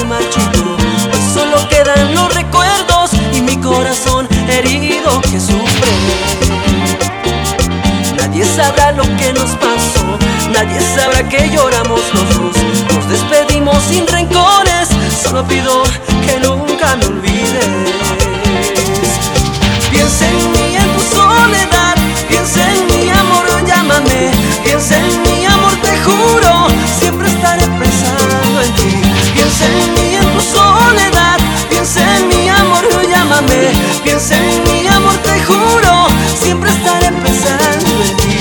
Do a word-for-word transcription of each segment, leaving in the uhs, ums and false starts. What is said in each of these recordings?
se marchitó. Hoy solo quedan los recuerdos y mi corazón herido que sufre. Nadie sabrá lo que nos pasó, nadie sabrá que lloramos los dos. Nos despedimos sin rencores, solo pido que nunca me olvides. Piensa en mí en tu soledad, piensa en mi amor, llámame. Piensa en mi amor, te juro, siempre estaré pensando en ti. Piensa en mí en tu soledad, piensa en mi amor, llámame. Piensa en mi amor, te juro, siempre estaré pensando en ti.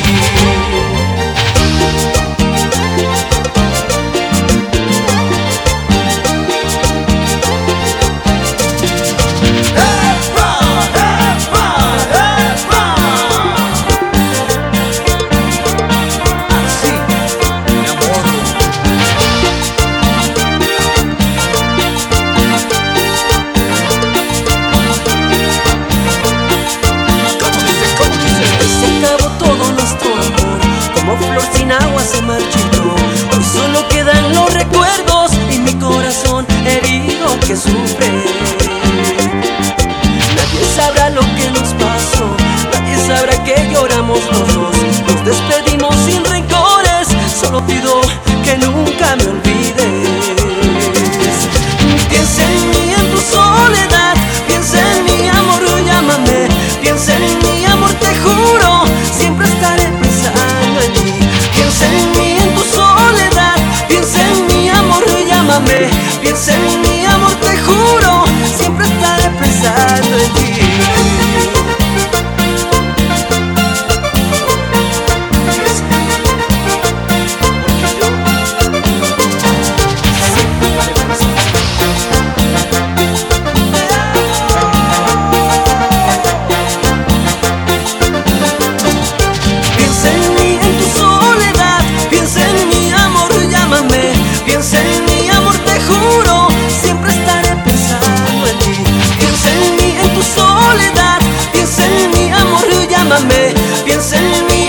Agua se marchitó, hoy solo quedan los recuerdos y mi corazón herido que sufre. Nadie sabrá lo que nos pasó, nadie sabrá que lloramos los dos. Nos despedimos sin rencores, solo pido que nunca me olvides. Piensa en mí en tu soledad, piensa en mi amor, llámame. Piensa en mi amor, te juro, siempre estaré pensando en ti. Piensa en mí en tu soledad, piensa en mi amor, llámame. Piensa en mi amor, te juro, siempre estaré pensando en ti. Piensa en mi amor, te juro, siempre estaré pensando en ti. Piensa en mí en tu soledad, piensa en mi amor, llámame. Piensa en mí